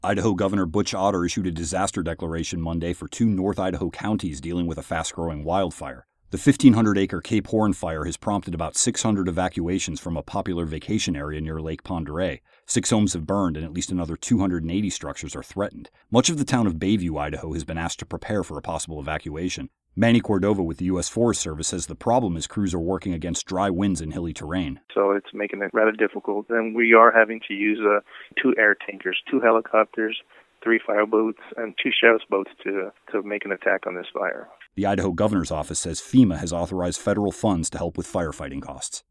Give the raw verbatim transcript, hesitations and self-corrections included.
Idaho Governor Butch Otter issued a disaster declaration Monday for two North Idaho counties dealing with a fast-growing wildfire. The fifteen hundred acre Cape Horn fire has prompted about six hundred evacuations from a popular vacation area near Lake Pend Oreille. Six homes have burned and at least another two hundred eighty structures are threatened. Much of the town of Bayview, Idaho, has been asked to prepare for a possible evacuation. Manny Cordova with the U S Forest Service says the problem is crews are working against dry winds and hilly terrain. So it's making it rather difficult. And we are having to use uh, two air tankers, two helicopters, three fireboats, and two sheriff's boats to, to make an attack on this fire. The Idaho Governor's Office says FEMA has authorized federal funds to help with firefighting costs.